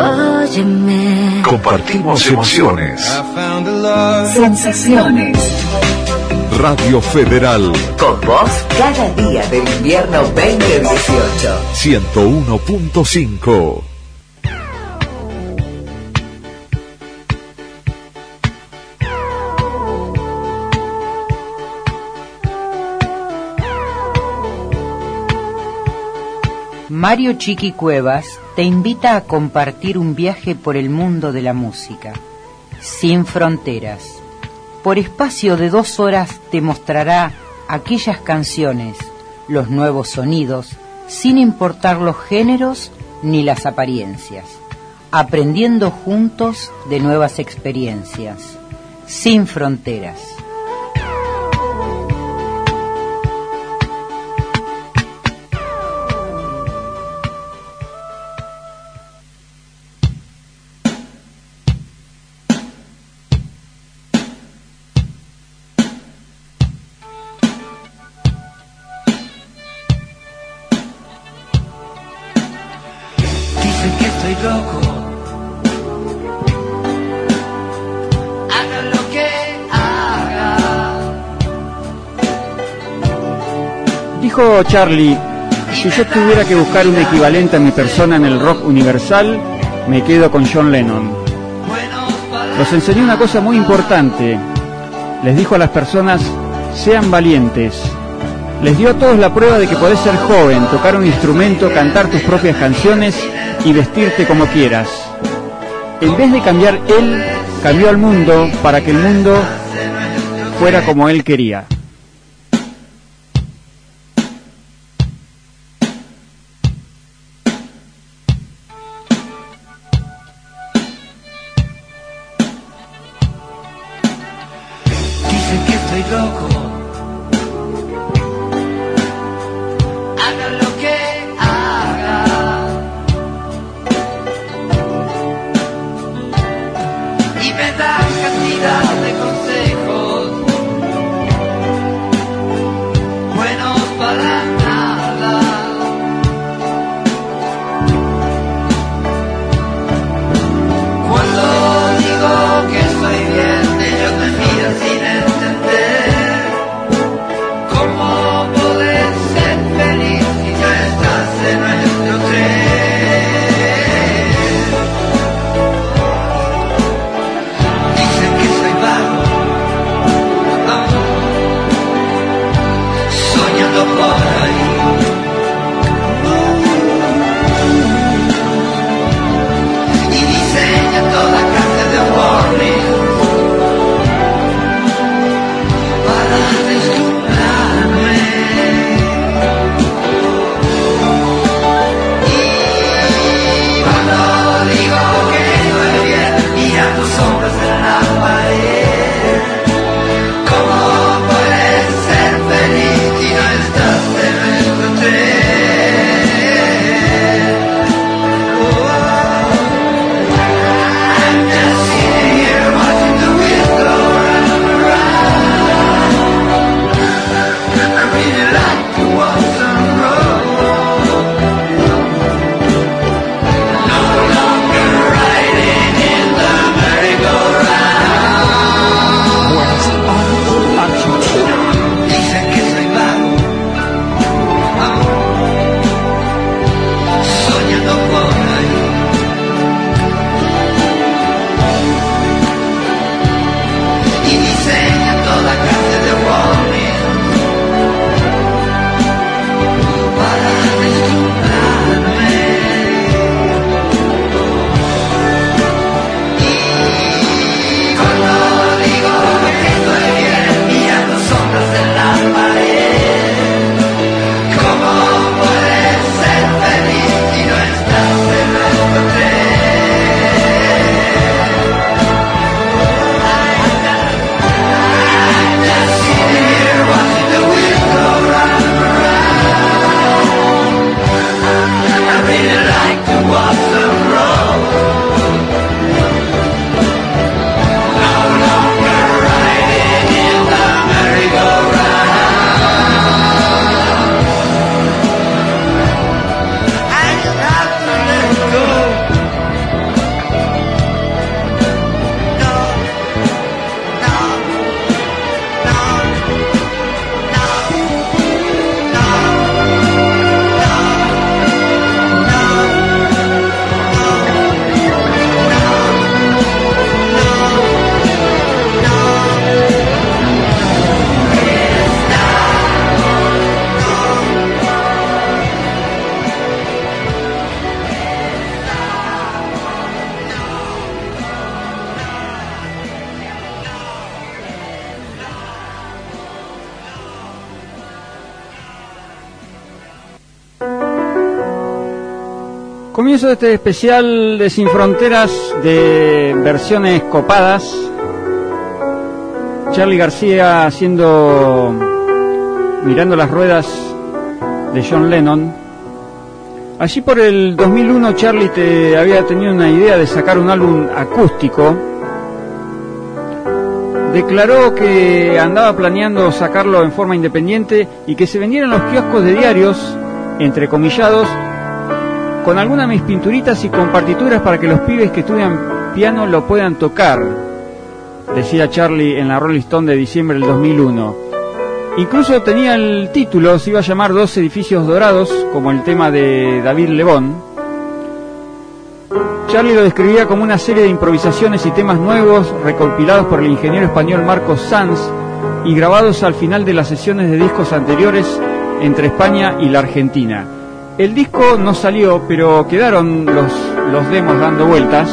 Óyeme. Compartimos emociones. Sensaciones. Radio Federal. Con vos cada día del invierno 2018. 101.5. Mario Chiqui Cuevas te invita a compartir un viaje por el mundo de la música, sin fronteras. Por espacio de 2 horas te mostrará aquellas canciones, los nuevos sonidos, sin importar los géneros ni las apariencias, aprendiendo juntos de nuevas experiencias, sin fronteras. Dijo Charlie, si yo tuviera que buscar un equivalente a mi persona en el rock universal, me quedo con John Lennon. Nos enseñó una cosa muy importante. Les dijo a las personas, sean valientes. Les dio a todos la prueba de que podés ser joven, tocar un instrumento, cantar tus propias canciones y vestirte como quieras. En vez de cambiar él, cambió al mundo para que el mundo fuera como él quería. Cuando digo que estoy bien, ellos me miran sin entender. comienzo de este especial de Sin Fronteras de versiones copadas, Charly García mirando las ruedas de John Lennon. Allí por el 2001 Charly había tenido una idea de sacar un álbum acústico. Declaró que andaba planeando sacarlo en forma independiente y que se vendieran los kioscos de diarios, entrecomillados, con algunas de mis pinturitas y con partituras para que los pibes que estudian piano lo puedan tocar, decía Charly en la Rolling Stone de diciembre del 2001. Incluso tenía el título, se iba a llamar 2 edificios dorados, como el tema de David Lebón. Charly lo describía como una serie de improvisaciones y temas nuevos recopilados por el ingeniero español Marcos Sanz y grabados al final de las sesiones de discos anteriores entre España y la Argentina. El disco no salió, pero quedaron los demos dando vueltas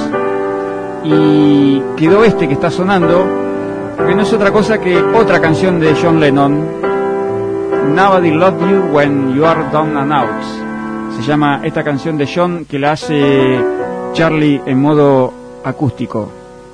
y quedó este que está sonando, que no es otra cosa que otra canción de John Lennon, Nobody Loved You When You Are Down and Out. Se llama esta canción de John, que la hace Charly en modo acústico.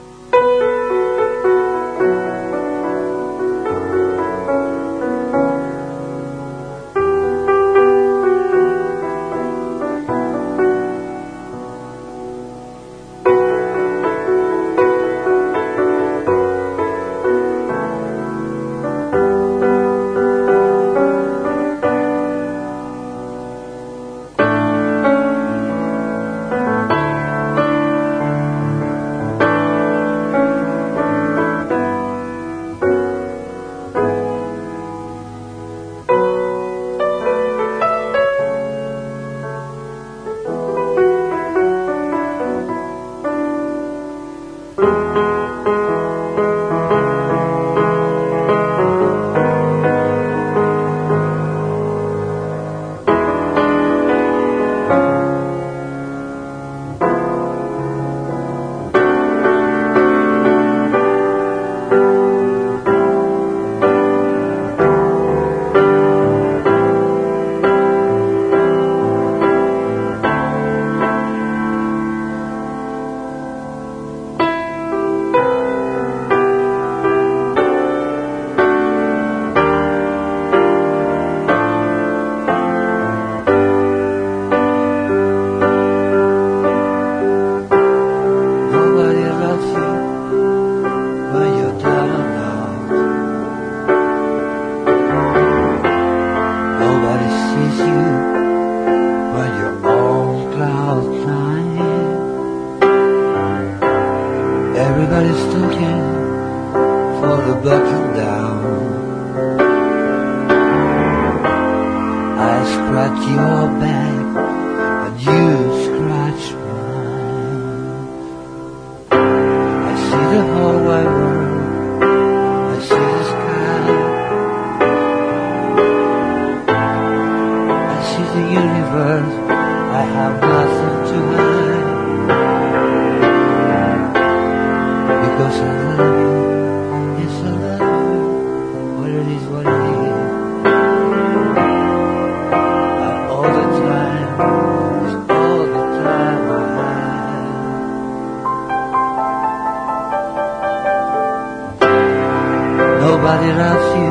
Nobody loves you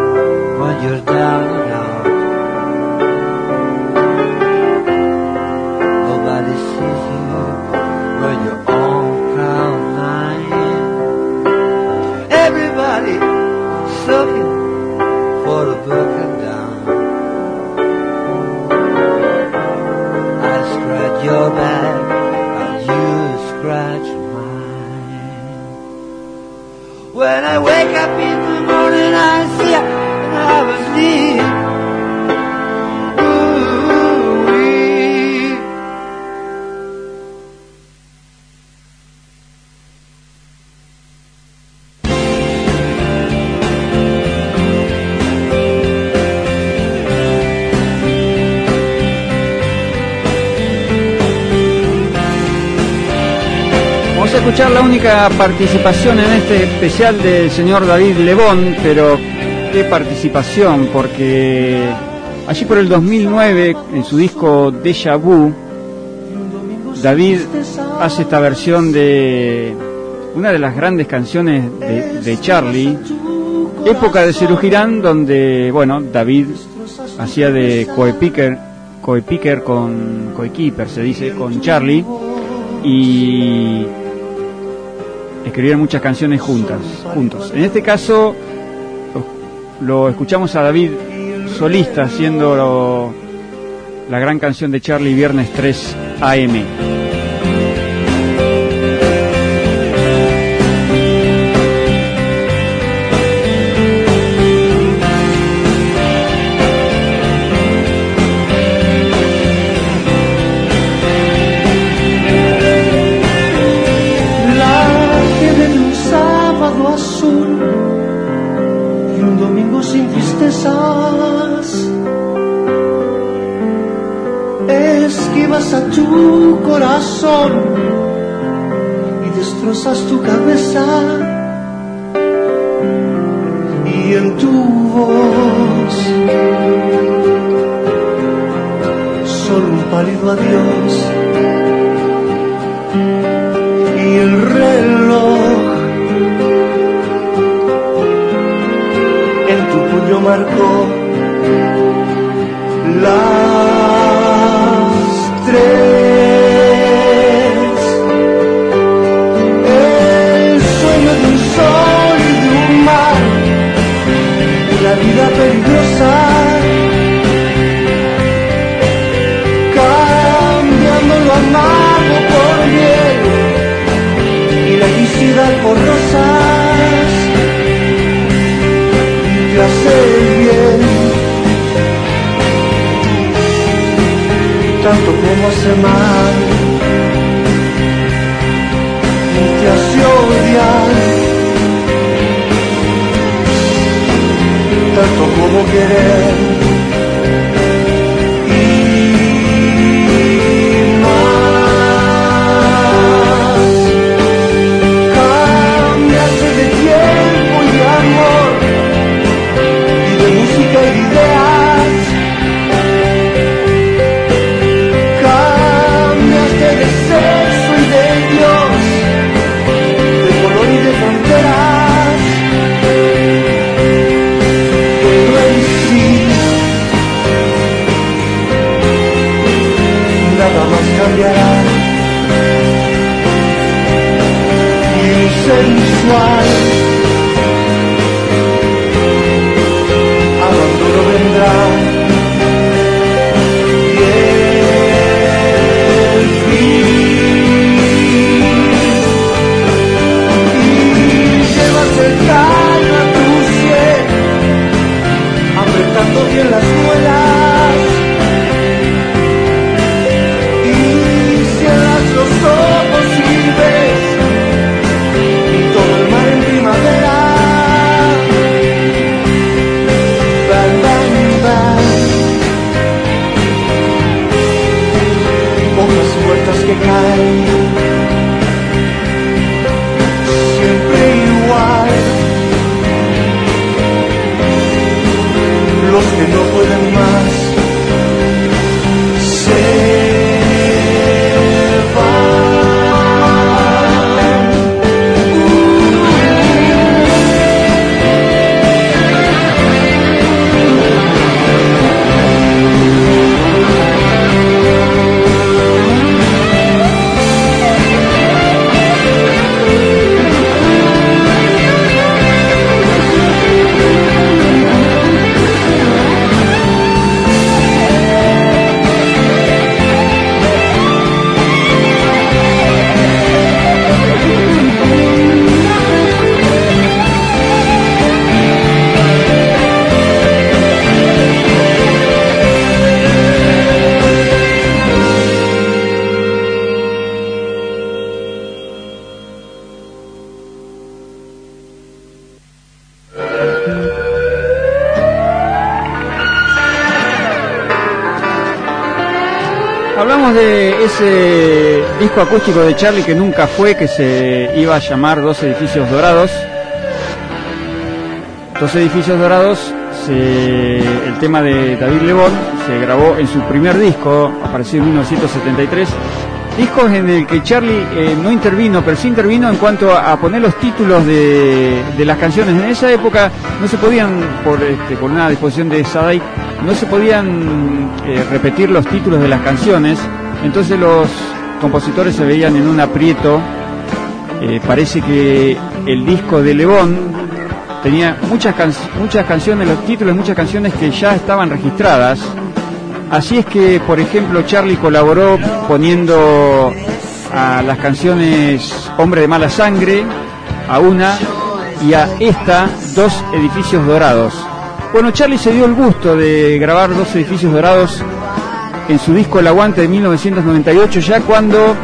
when you're down and out. Nobody sees you when you're on cloud nine. Everybody's looking for a broken down. I scratch your back and you scratch mine. When I wake up in the morning, I see you and I was asleep. Ooh-wee. Vamos a escuchar la única participación en este especial del señor David Lebón, pero qué participación, porque allí por el 2009, en su disco Déjà Vu, David hace esta versión de una de las grandes canciones de Charlie, época de Cerugirán, donde, bueno, David hacía de coequiper, se dice, con Charlie, y escribieron muchas canciones juntos. En este caso lo escuchamos a David solista haciendo la gran canción de Charlie, Viernes 3 AM. Sin tristezas, esquivas a tu corazón y destrozas tu cabeza, y en tu voz solo un pálido adiós, y el reloj yo marcó las 3. El sueño de un sol y de un mar, una vida peligrosa, cambiando lo amargo por miel y la felicidad por rosas. Te hace bien, tanto como hace mal, y te hace odiar, tanto como querer. Cambiará, y sensual abandono vendrá, y el fin, y llevas el calma a tu sien, apretando bien las muelas. Los ojos y ves y todo el mar en primavera. Bang, bang, bang. Hojas muertas que caen, siempre igual. Los que no pueden más Hablamos de ese disco acústico de Charlie que nunca fue, que se iba a llamar Dos Edificios Dorados. Dos Edificios Dorados, el tema de David Lebón se grabó en su primer disco, apareció en 1973, discos en el que Charlie no intervino, pero sí intervino en cuanto a poner los títulos de las canciones. En esa época no se podían, por una disposición de Sadaic, no se podían repetir los títulos de las canciones, entonces los compositores se veían en un aprieto. Parece que el disco de Le Bon tenía muchas canciones, los títulos de muchas canciones que ya estaban registradas. Así es que, por ejemplo, Charlie colaboró poniendo a las canciones Hombre de Mala Sangre, a una, y a esta, Dos Edificios Dorados. Bueno, Charlie se dio el gusto de grabar Dos Edificios Dorados en su disco El Aguante de 1998, ya cuando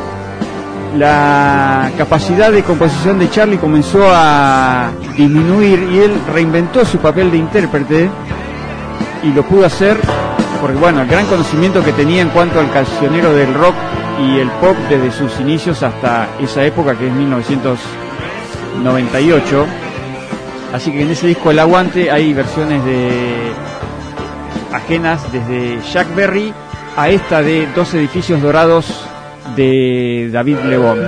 la capacidad de composición de Charlie comenzó a disminuir y él reinventó su papel de intérprete y lo pudo hacer porque, bueno, el gran conocimiento que tenía en cuanto al cancionero del rock y el pop desde sus inicios hasta esa época, que es 1998. Así que en ese disco El Aguante hay versiones ajenas, desde Jack Berry a esta de Dos Edificios Dorados de David Le Bon.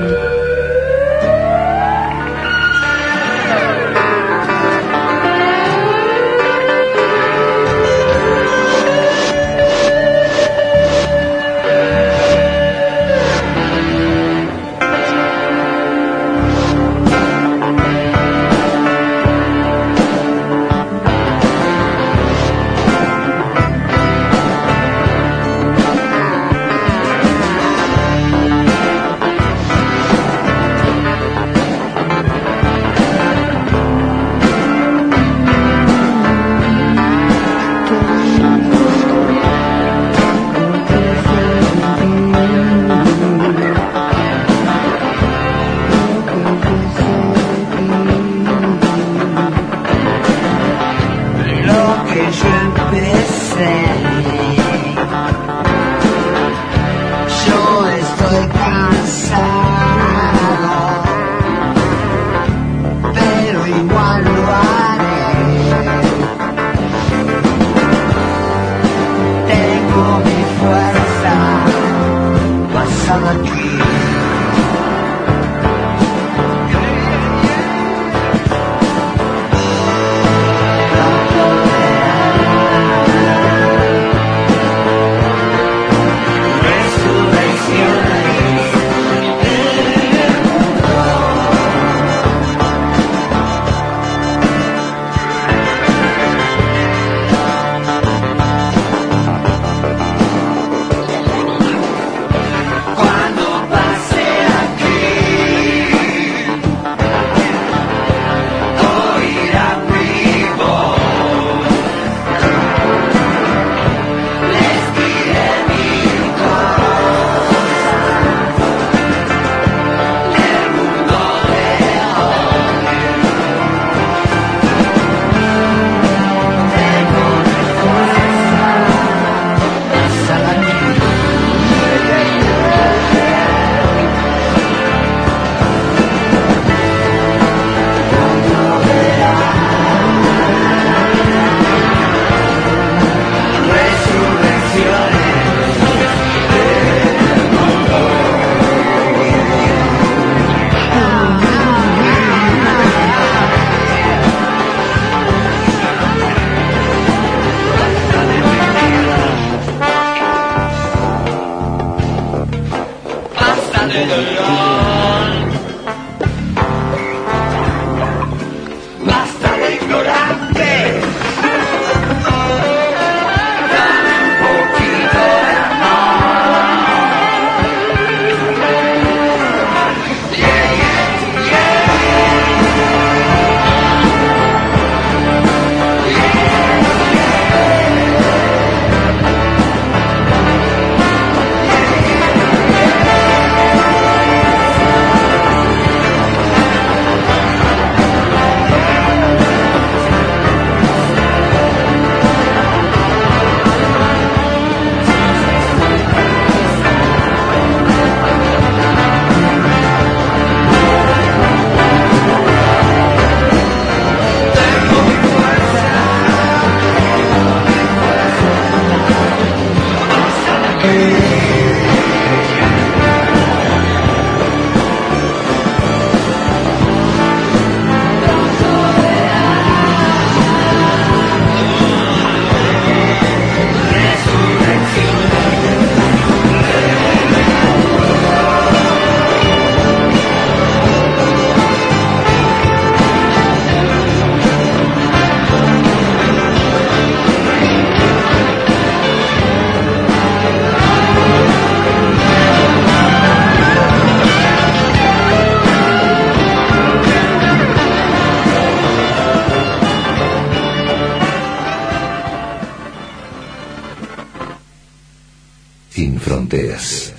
oyentes.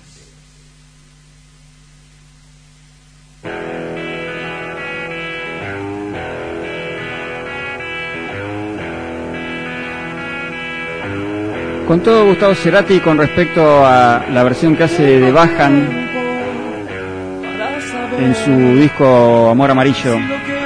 Con todo, Gustavo Cerati, con respecto a la versión que hace de Bajan en su disco Amor Amarillo,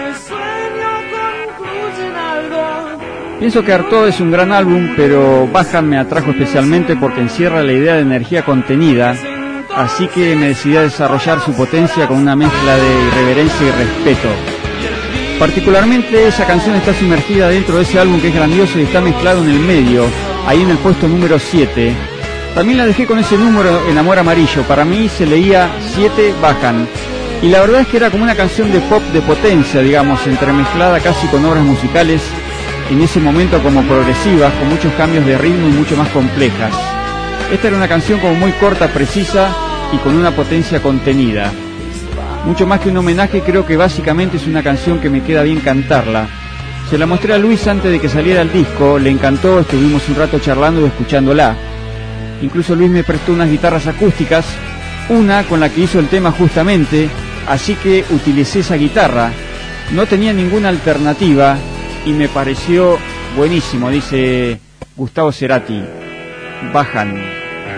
pienso que Artaud es un gran álbum, pero Bajan me atrajo especialmente porque encierra la idea de energía contenida, así que me decidí a desarrollar su potencia con una mezcla de irreverencia y respeto. Particularmente esa canción está sumergida dentro de ese álbum que es grandioso y está mezclado en el medio, ahí en el puesto número 7. También la dejé con ese número en Amor Amarillo. Para mí se leía 7 Bajan. Y la verdad es que era como una canción de pop de potencia, digamos, entremezclada casi con obras musicales, en ese momento como progresivas, con muchos cambios de ritmo y mucho más complejas. Esta era una canción como muy corta, precisa y con una potencia contenida. Mucho más que un homenaje, creo que básicamente es una canción que me queda bien cantarla. Se la mostré a Luis antes de que saliera el disco, le encantó, estuvimos un rato charlando y escuchándola. Incluso Luis me prestó unas guitarras acústicas, una con la que hizo el tema justamente, así que utilicé esa guitarra. No tenía ninguna alternativa y me pareció buenísimo, dice Gustavo Cerati. Bajan.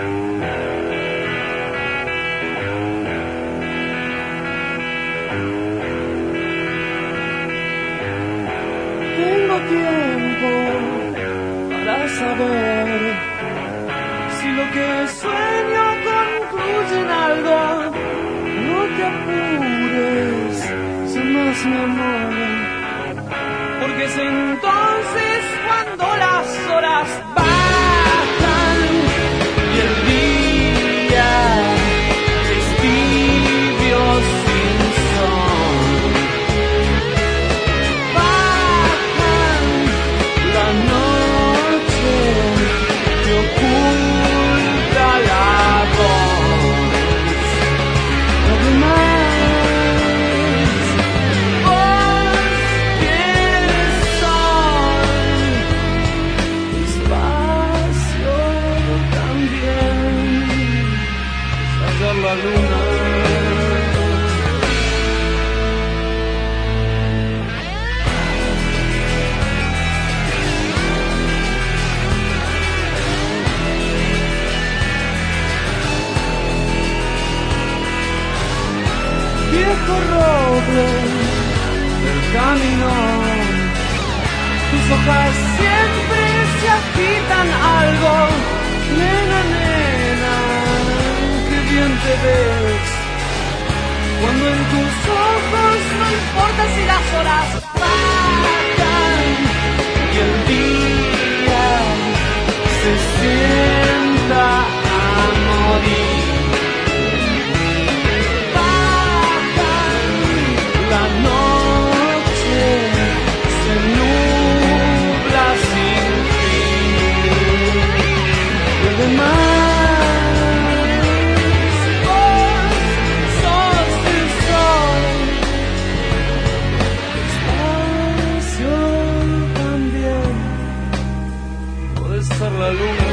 Tiempo para saber si lo que sueño concluye en algo. No te apures, sé más mi amor, porque es entonces cuando las horas bajan y el día es tibio sin sol. La luna. Viejo roble del camino, tus hojas siempre se agitan algo, nena, nena, qué bien te ves, cuando en tus ojos no importa si las horas bajan y el día se sienta a morir. La noche se nubla sin fin. Y además vos sos el sol, espacio también, puede ser la luna.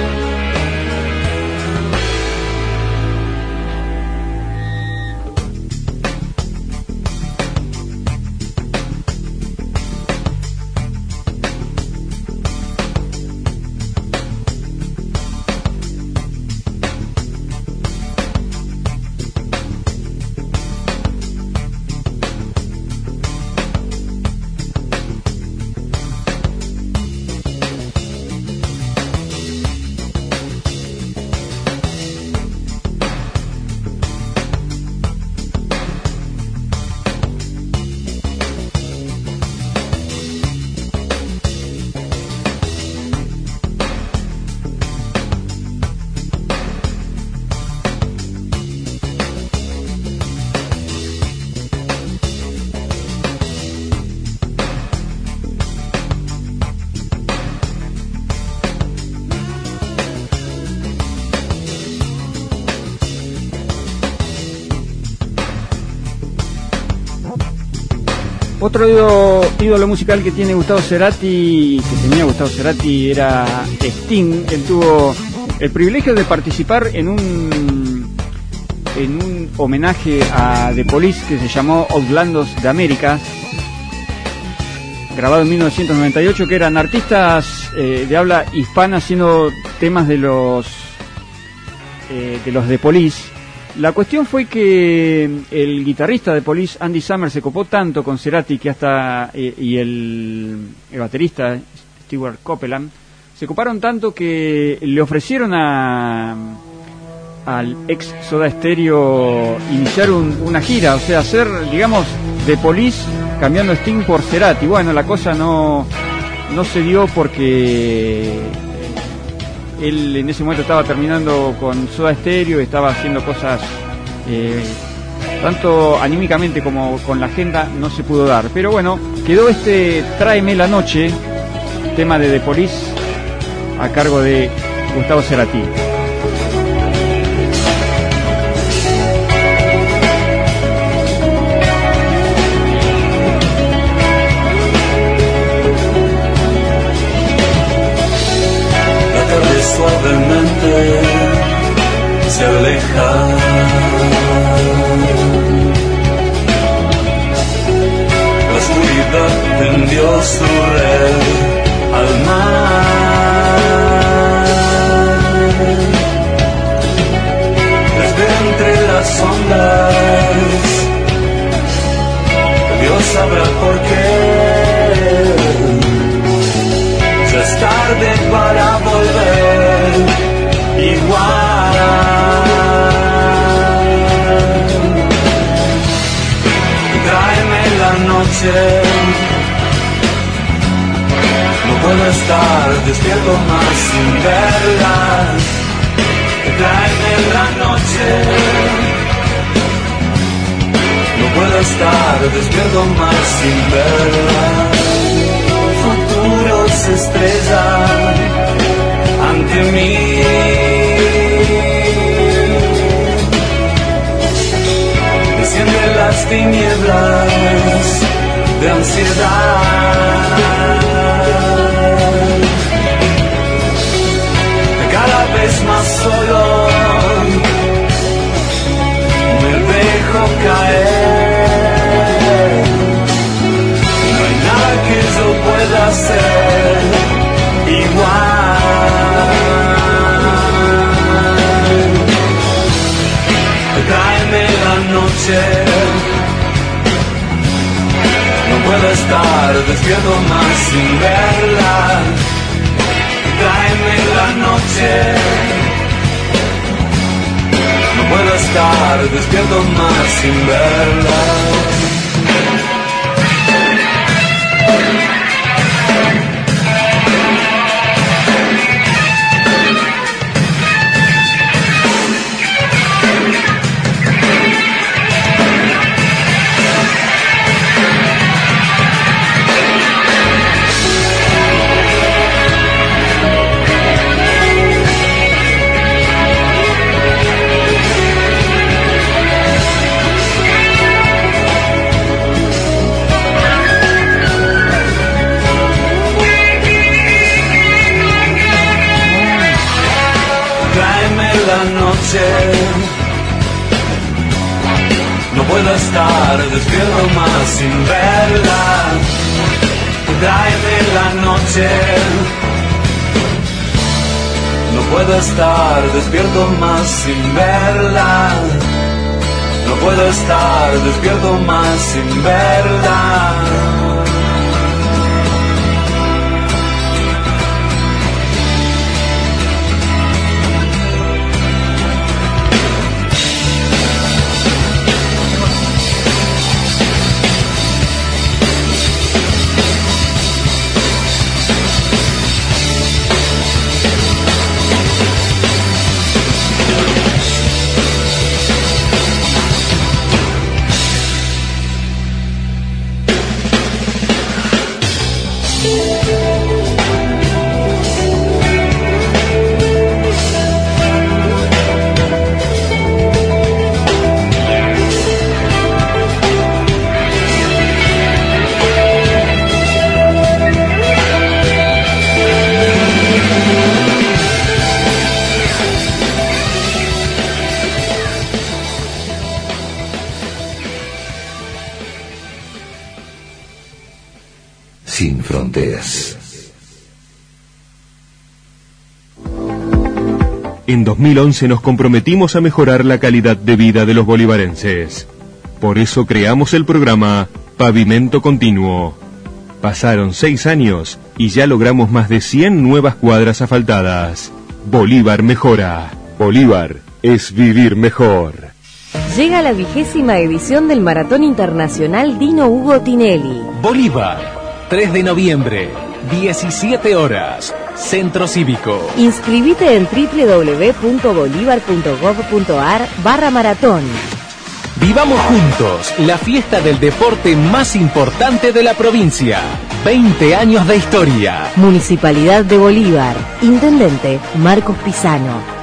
Otro ídolo musical que tiene Gustavo Cerati, que tenía Gustavo Cerati, era Sting. Él tuvo el privilegio de participar en un homenaje a The Police que se llamó Outlandos de América, grabado en 1998, que eran artistas de habla hispana haciendo temas de los The Police. La cuestión fue que el guitarrista de Police, Andy Summers, se copó tanto con Cerati que hasta y el baterista Stewart Copeland se coparon tanto que le ofrecieron al ex Soda Stereo iniciar una gira, o sea, hacer, digamos, The Police cambiando Sting por Cerati. Bueno, la cosa no se dio porque él en ese momento estaba terminando con Soda Stereo, estaba haciendo cosas tanto anímicamente como con la agenda no se pudo dar. Pero bueno, quedó Tráeme la noche, tema de The Police a cargo de Gustavo Cerati. Suavemente se aleja, la oscuridad tendió su red al mar. Desde entre las ondas Dios sabrá por qué. Ya es tarde para volver igual. Tráeme la noche, no puedo estar despierto más sin verla. Tráeme la noche, no puedo estar despierto más sin verla. Se estrella ante mí, desciende las tinieblas de ansiedad, cada vez más solo me dejo caer, no hay nada que yo pueda hacer igual. Tráeme la noche, no puedo estar despierto más sin verla. Tráeme la noche, no puedo estar despierto más sin verla. No puedo estar despierto más sin verla. Tráeme la noche. No puedo estar despierto más sin verla. No puedo estar despierto más sin verla. sin fronteras. En 2011 nos comprometimos a mejorar la calidad de vida de los bolivarenses. Por eso creamos el programa Pavimento Continuo. Pasaron 6 años y ya logramos más de 100 nuevas cuadras asfaltadas. Bolívar mejora. Bolívar es vivir mejor. Llega la 20ª edición del Maratón Internacional Dino Hugo Tinelli. Bolívar, 3 de noviembre, 17 horas, Centro Cívico. Inscribite en www.bolivar.gov.ar/maratón. Vivamos juntos la fiesta del deporte más importante de la provincia. 20 años de historia. Municipalidad de Bolívar. Intendente Marcos Pisano.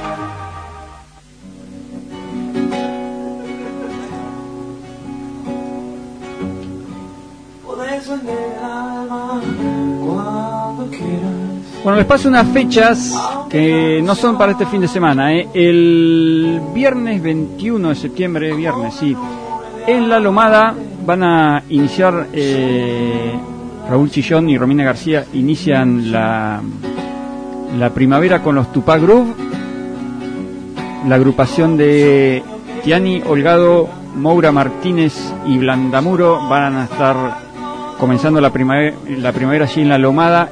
Bueno, les paso unas fechas que no son para este fin de semana. El viernes 21 de septiembre, en La Lomada van a iniciar, Raúl Chillón y Romina García inician la primavera con los Tupac Groove. La agrupación de Tiani Holgado, Moura Martínez y Blandamuro van a estar comenzando la primavera allí en La Lomada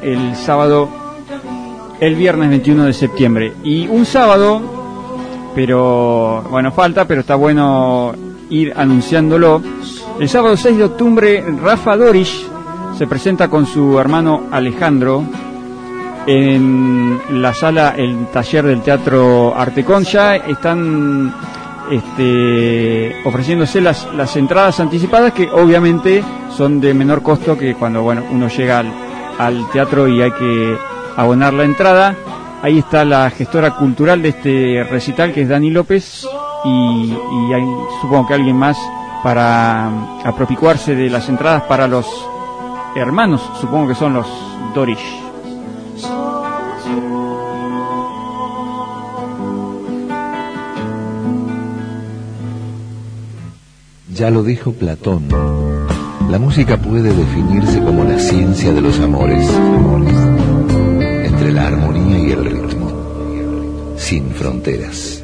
el viernes 21 de septiembre. Y un sábado, pero bueno, falta, pero está bueno ir anunciándolo. El sábado 6 de octubre, Rafa Dorish se presenta con su hermano Alejandro en la sala, el taller del Teatro Artecón. Ya están ofreciéndose las entradas anticipadas, que obviamente son de menor costo que cuando uno llega al teatro y hay que abonar la entrada. Ahí está la gestora cultural de este recital, que es Dani López, y hay, supongo que alguien más, para apropicuarse de las entradas para los hermanos, supongo que son los Dorish. Ya lo dijo Platón, la música puede definirse como la ciencia de los amores, entre la armonía y el ritmo, sin fronteras.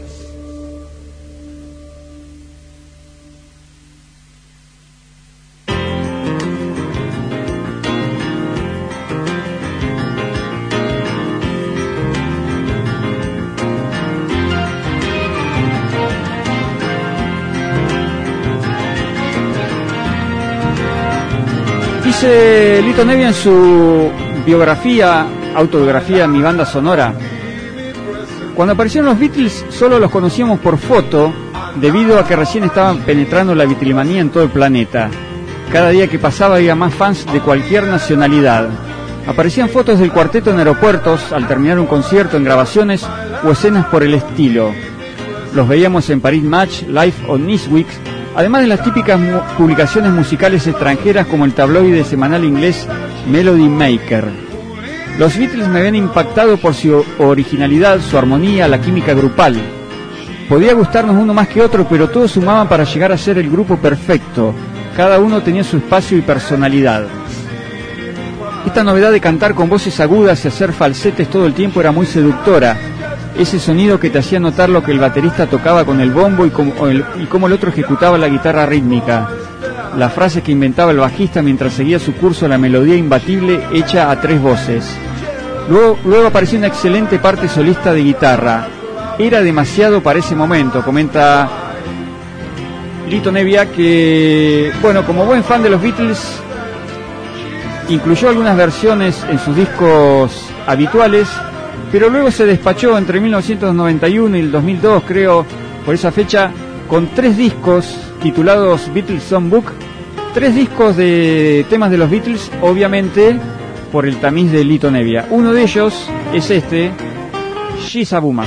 Dice Lito Nevia en su autobiografía Mi Banda Sonora: cuando aparecieron los Beatles solo los conocíamos por foto, debido a que recién estaban penetrando la Beatlemanía en todo el planeta. Cada día que pasaba había más fans de cualquier nacionalidad. Aparecían fotos del cuarteto en aeropuertos, al terminar un concierto, en grabaciones o escenas por el estilo. Los veíamos en Paris Match, Life o Newsweek, además de las típicas publicaciones musicales extranjeras como el tabloide semanal inglés Melody Maker. Los Beatles me habían impactado por su originalidad, su armonía, la química grupal. Podía gustarnos uno más que otro, pero todos sumaban para llegar a ser el grupo perfecto. Cada uno tenía su espacio y personalidad. Esta novedad de cantar con voces agudas y hacer falsetes todo el tiempo era muy seductora. Ese sonido que te hacía notar lo que el baterista tocaba con el bombo y cómo el otro ejecutaba la guitarra rítmica. La frase que inventaba el bajista mientras seguía su curso, la melodía imbatible hecha a 3 voces. Luego apareció una excelente parte solista de guitarra. Era demasiado para ese momento, comenta Lito Nevia, que, como buen fan de los Beatles, incluyó algunas versiones en sus discos habituales, pero luego se despachó entre 1991 y el 2002, creo, por esa fecha, con 3 discos titulados Beatles Songbook, 3 discos de temas de los Beatles, obviamente por el tamiz de Lito Nevia. Uno de ellos es She's a Woman.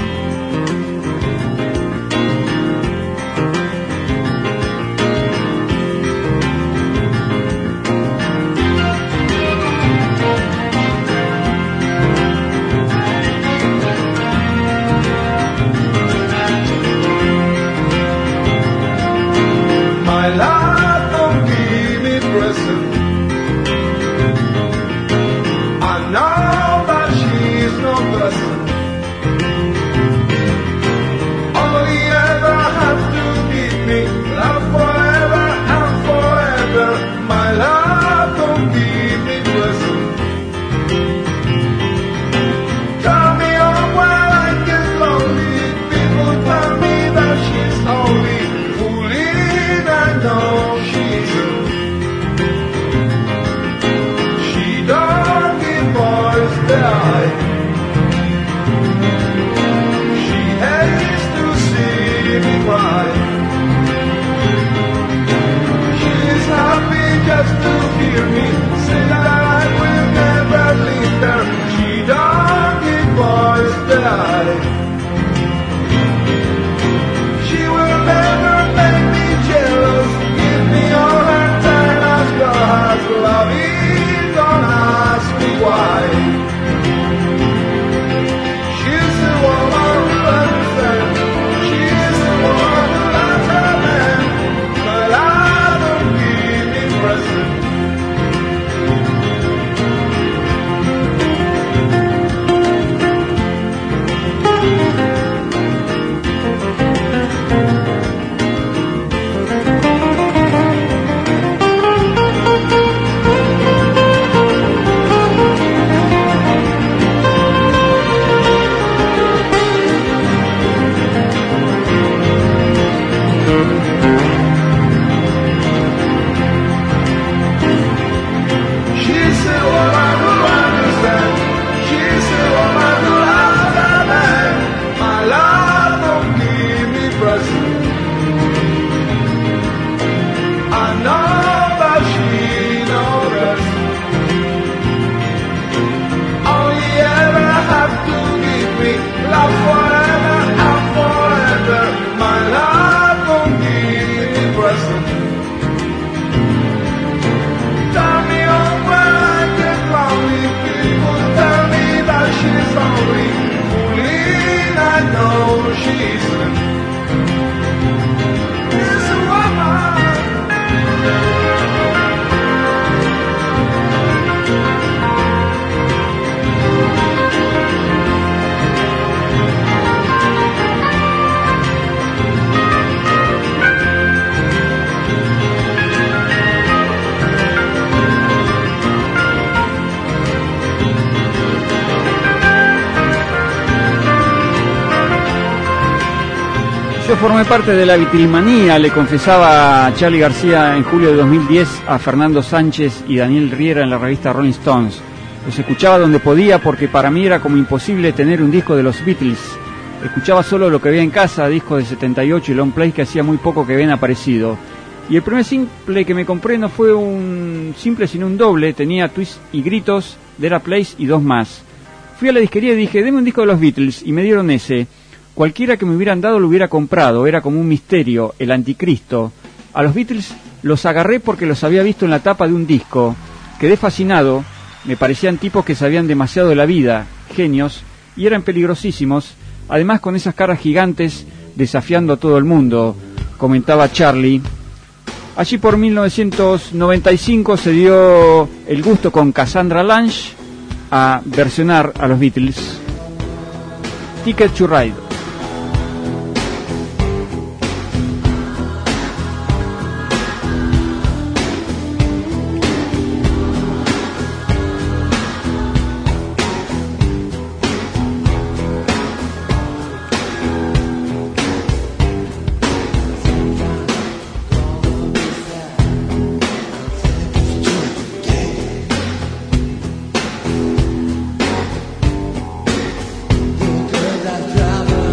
Yo formé parte de la Beatlemanía, le confesaba Charly García en julio de 2010 a Fernando Sánchez y Daniel Riera en la revista Rolling Stones. Los escuchaba donde podía porque para mí era como imposible tener un disco de los Beatles. Escuchaba solo lo que había en casa, discos de 78 y long plays que hacía muy poco que habían aparecido. Y el primer simple que me compré no fue un simple sino un doble, tenía Twist y Gritos, Dera Place y dos más. Fui a la disquería y dije, deme un disco de los Beatles, y me dieron ese. Cualquiera que me hubieran dado lo hubiera comprado, era como un misterio, el anticristo. A los Beatles los agarré porque los había visto en la tapa de un disco. Quedé fascinado, me parecían tipos que sabían demasiado de la vida, genios, y eran peligrosísimos, además con esas caras gigantes desafiando a todo el mundo, comentaba Charly. Allí por 1995 se dio el gusto con Cassandra Lange a versionar a los Beatles. Ticket to Ride. Drive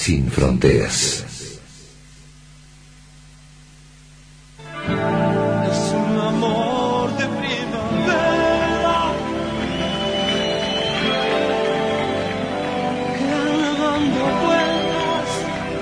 sin fronteras. Es un amor de primavera que anda dando vueltas.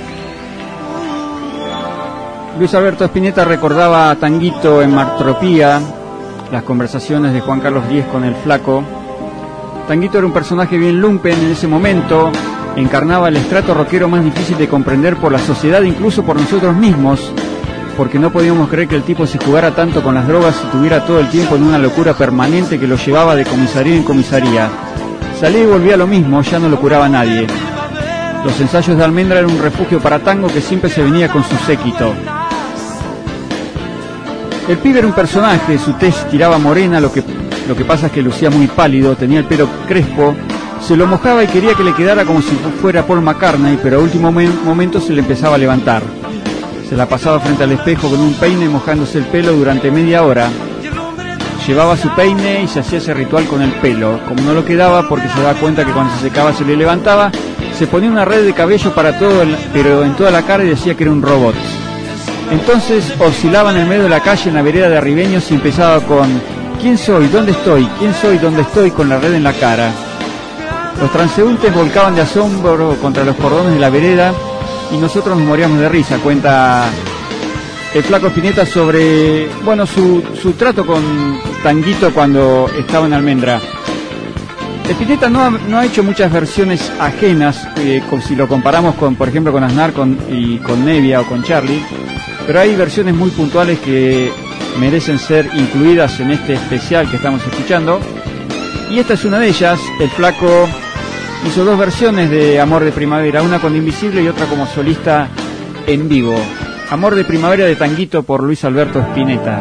Luis Alberto Spinetta recordaba a Tanguito en Martropía, las conversaciones de Juan Carlos Díez con el Flaco. Tanguito era un personaje bien lumpen en ese momento, encarnaba el estrato rockero más difícil de comprender por la sociedad, incluso por nosotros mismos, porque no podíamos creer que el tipo se jugara tanto con las drogas y tuviera todo el tiempo en una locura permanente que lo llevaba de comisaría en comisaría. Salía y volvía lo mismo, ya no lo curaba nadie. Los ensayos de Almendra eran un refugio para Tango, que siempre se venía con su séquito. El pibe era un personaje, su tez tiraba morena, lo que pasa es que lucía muy pálido, tenía el pelo crespo, se lo mojaba y quería que le quedara como si fuera Paul McCartney, pero a último momento se le empezaba a levantar. Se la pasaba frente al espejo con un peine mojándose el pelo durante media hora. Llevaba su peine y se hacía ese ritual con el pelo. Como no lo quedaba, porque se daba cuenta que cuando se secaba se le levantaba, se ponía una red de cabello para todo, pero en toda la cara, y decía que era un robot. Entonces oscilaba en el medio de la calle en la vereda de Arribeños y empezaba con ¿quién soy? ¿Dónde estoy? ¿Quién soy? ¿Dónde estoy? Con la red en la cara. Los transeúntes volcaban de asombro contra los cordones de la vereda y nosotros nos moríamos de risa. Cuenta el Flaco Spinetta sobre, bueno, su trato con Tanguito cuando estaba en Almendra. Spinetta no ha hecho muchas versiones ajenas, si lo comparamos con, por ejemplo, con Aznar y con Nevia o con Charlie, pero hay versiones muy puntuales que merecen ser incluidas en este especial que estamos escuchando, y esta es una de ellas. El Flaco hizo dos versiones de Amor de Primavera, una con Invisible y otra como solista en vivo. Amor de Primavera de Tanguito por Luis Alberto Spinetta.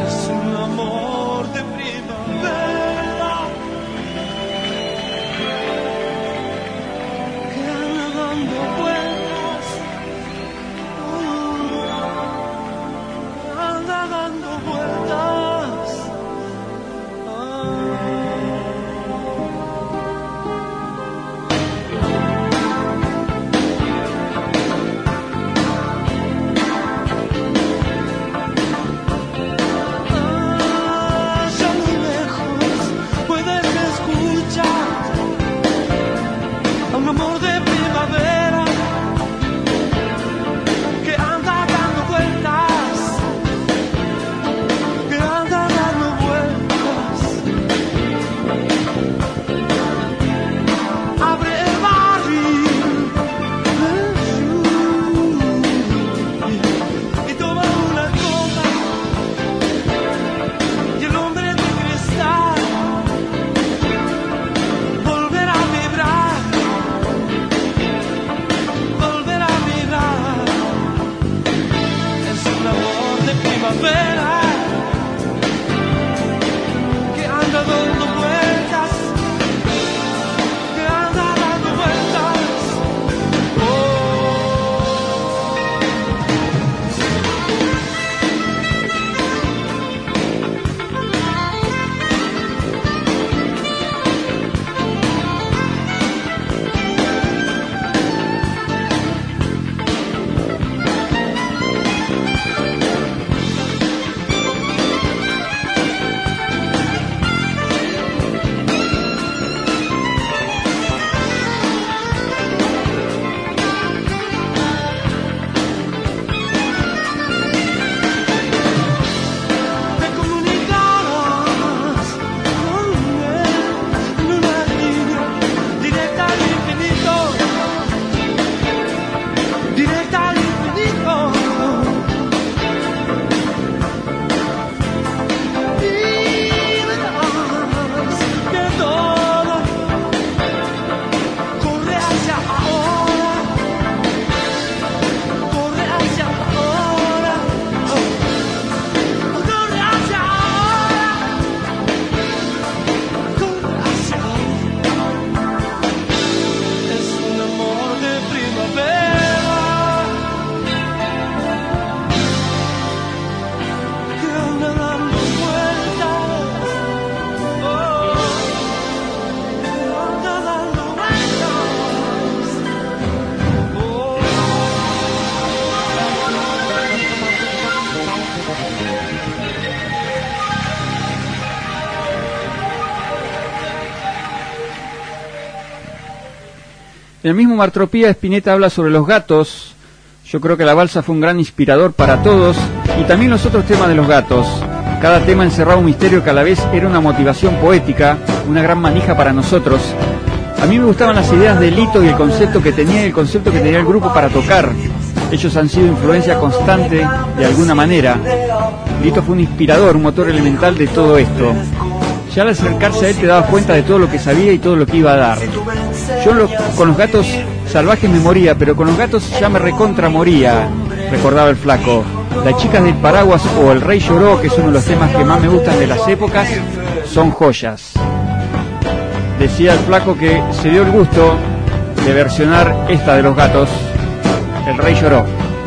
En el mismo Martropía, Spinetta habla sobre los gatos. Yo creo que la balsa fue un gran inspirador para todos, y también los otros temas de los gatos. Cada tema encerraba un misterio que a la vez era una motivación poética, una gran manija para nosotros. A mí me gustaban las ideas de Lito y el concepto que tenía el grupo para tocar. Ellos han sido influencia constante de alguna manera. Lito fue un inspirador, un motor elemental de todo esto. Ya al acercarse a él te dabas cuenta de todo lo que sabía y todo lo que iba a dar. Yo con los gatos salvajes me moría, pero con los gatos ya me recontra moría, recordaba el flaco. Las chicas del paraguas o El Rey Lloró, que es uno de los temas que más me gustan de las épocas, son joyas. Decía el flaco que se dio el gusto de versionar esta de los gatos, El Rey Lloró.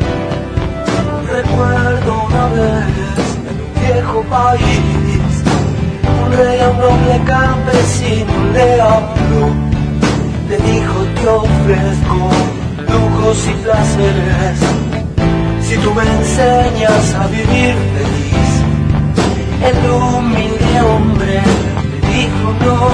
Recuerdo una vez en un viejo país, un rey a un noble campesino le habló, le dijo: te ofrezco lujos y placeres si tú me enseñas a vivir feliz. El humilde hombre le dijo: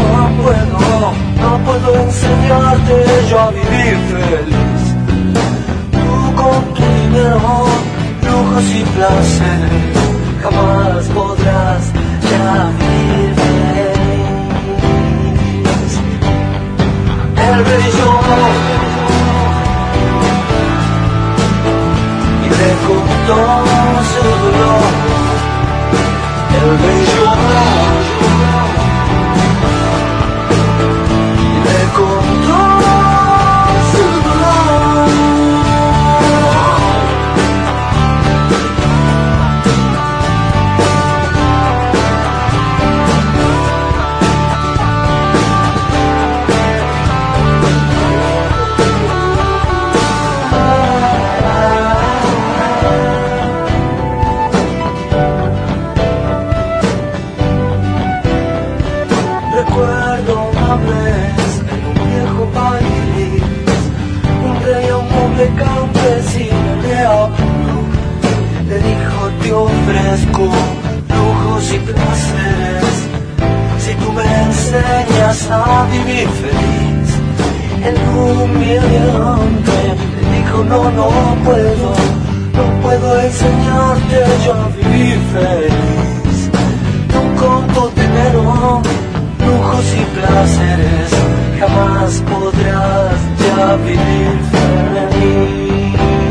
no puedo enseñarte yo a vivir feliz. Tú con tu dinero, lujos y placeres, jamás podrás ya vivir feliz. El rey lloró y le contó su dolor. El rey lloró y le contó su dolor. Recuerdo una vez en un viejo país, un rey a un noble campesino le habló, le dijo: te ofrezco lujos y placeres si tú me enseñas a vivir feliz. El humilde hombre le dijo: no puedo enseñarte yo a vivir feliz. Tú con tu dinero, lujos y placeres, jamás podrás ya vivir feliz.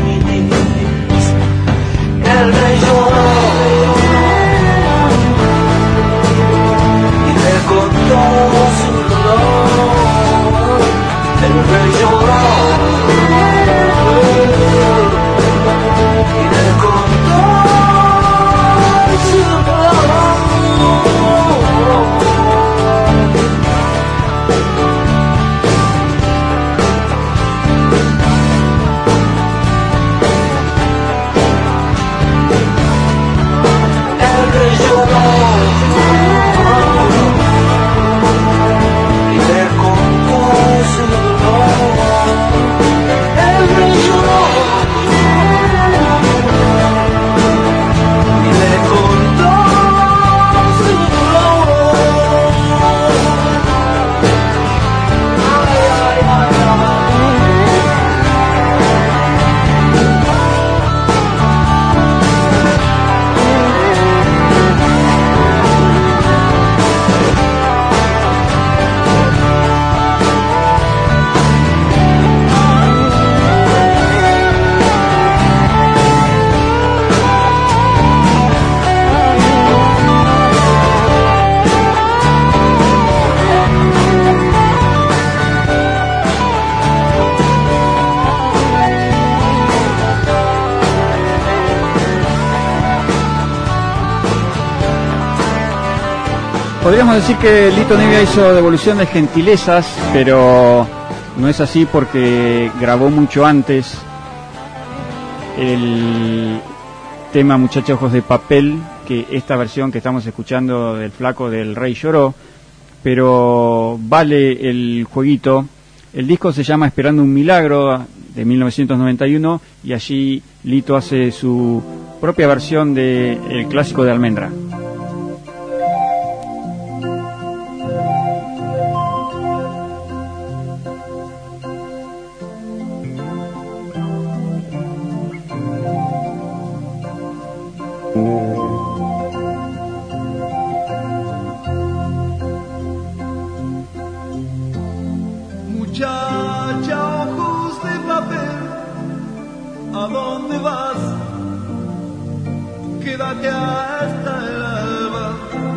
El rey lloró y le contó su dolor. El rey lloró y le contó su dolor. Podríamos decir que Lito Nevia hizo devolución de gentilezas, pero no es así porque grabó mucho antes el tema Muchacha Ojos de Papel, que esta versión que estamos escuchando del flaco del Rey Lloró, pero vale el jueguito. El disco se llama Esperando un Milagro, de 1991, y allí Lito hace su propia versión del clásico de Almendra. ¿A dónde vas? Quédate hasta el alba.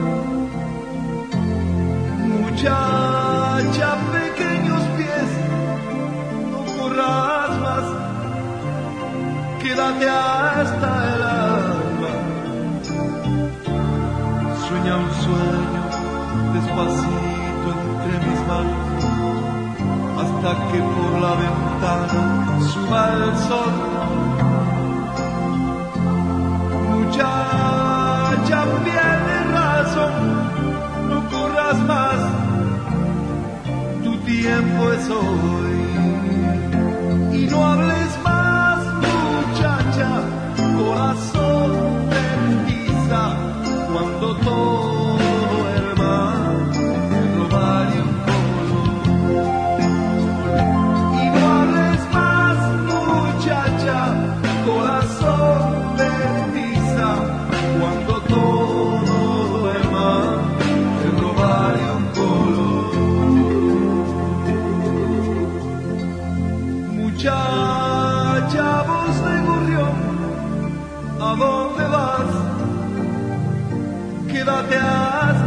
Muchacha, pequeños pies, no corras más. Quédate hasta el alba. Sueña un sueño despacito entre mis manos, hasta que por la ventana suba el sol. Muchacha, pierdes razón, no corras más, tu tiempo es hoy. Y no hables más, muchacha, corazón de tiza, cuando todo el mar te robaría un color. Y no hables más, muchacha, corazón de tiza, cuando todo el mar te robaría un color. Muchacha, voz de gorrión, ¿a dónde vas? Quédate hasta